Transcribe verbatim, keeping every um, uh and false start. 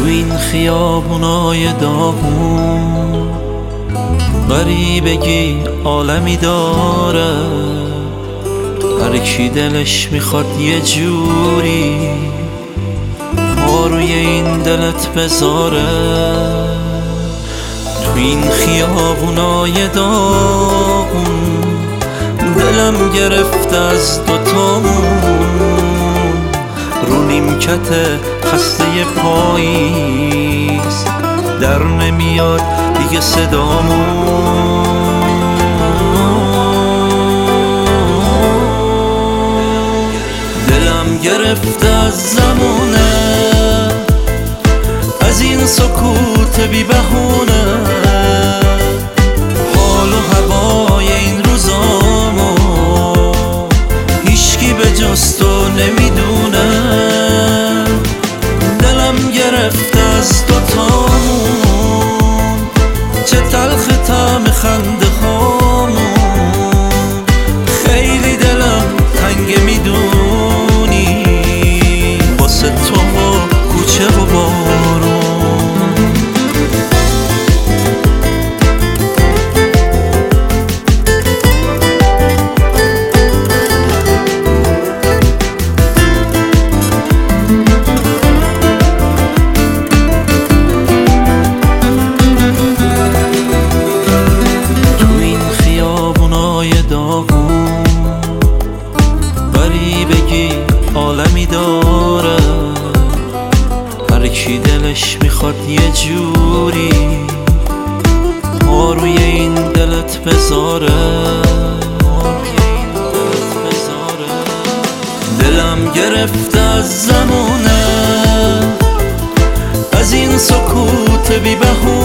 این خیابونای داغون غریبگی عالمی داره، هر کی دلش میخواد یه جوری پا روی این دلت بذاره. تو این خیابونای داغون دلم گرفت از دوتامون، رو نیمکت خسته پاییز در نمیاد دیگه صدامون. دلم گرفت از زمونه، از این سکوت بی بهونه، حال و هوای این روزامو هیچکی به جز تو نمیدونه. دلم گرفت از دوتامون، چه تلخ طعم خنده هامون، خیلی دلم تنگ میدونی واسه تو و کوچه و بارون. غریبگی عالمی داره، هر کی دلش میخواد یه جوری پا روی این دلت بذاره. دلم گرفت از زمونه، از این سکوت بی بهونه،